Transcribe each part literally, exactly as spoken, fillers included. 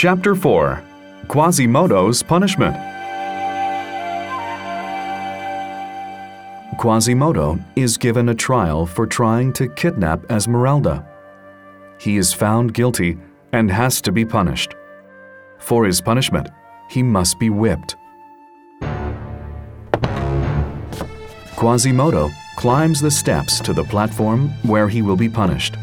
Chapter four. Quasimodo's Punishment. Quasimodo is given a trial for trying to kidnap Esmeralda. He is found guilty and has to be punished. For his punishment, he must be whipped. Quasimodo climbs the steps to the platform where he will be punished.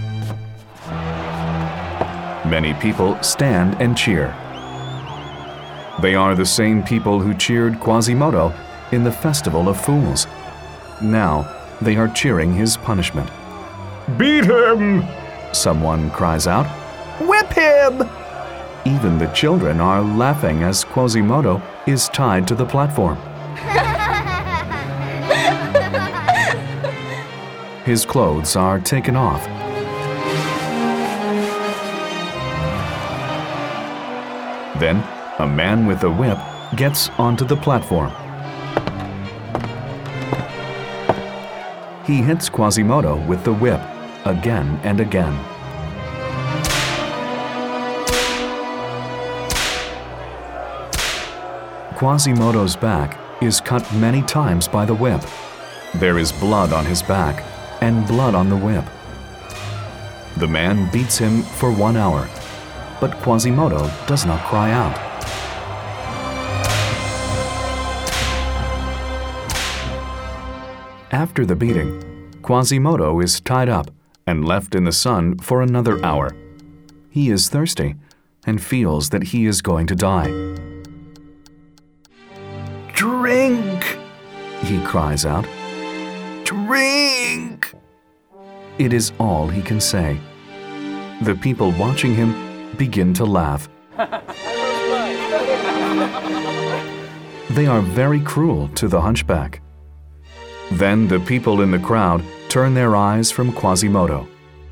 Many people stand and cheer. They are the same people who cheered Quasimodo in the Festival of Fools. Now they are cheering his punishment. "Beat him!" someone cries out. "Whip him!" Even the children are laughing as Quasimodo is tied to the platform. His clothes are taken off. Then, a man with a whip gets onto the platform. He hits Quasimodo with the whip again and again. Quasimodo's back is cut many times by the whip. There is blood on his back and blood on the whip. The man beats him for one hour, but Quasimodo does not cry out. After the beating, Quasimodo is tied up and left in the sun for another hour. He is thirsty and feels that he is going to die. "Drink!" he cries out. "Drink!" It is all he can say. The people watching him begin to laugh. They are very cruel to the hunchback. Then the people in the crowd turn their eyes from Quasimodo.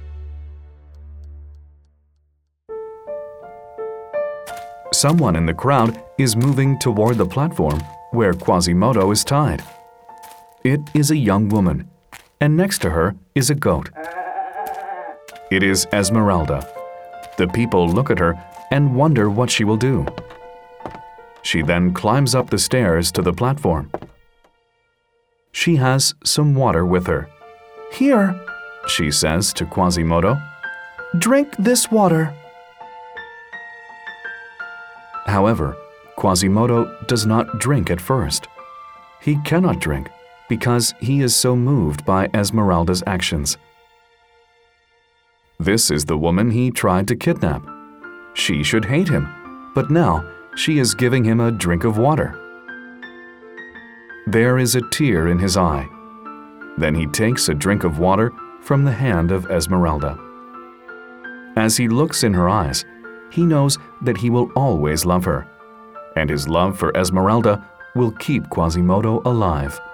Someone in the crowd is moving toward the platform where Quasimodo is tied. It is a young woman, and next to her is a goat. It is Esmeralda. The people look at her and wonder what she will do. She then climbs up the stairs to the platform. She has some water with her. "Here," she says to Quasimodo. "Drink this water." However, Quasimodo does not drink at first. He cannot drink because he is so moved by Esmeralda's actions. This is the woman he tried to kidnap. She should hate him, but now she is giving him a drink of water. There is a tear in his eye. Then he takes a drink of water from the hand of Esmeralda. As he looks in her eyes, he knows that he will always love her, and his love for Esmeralda will keep Quasimodo alive.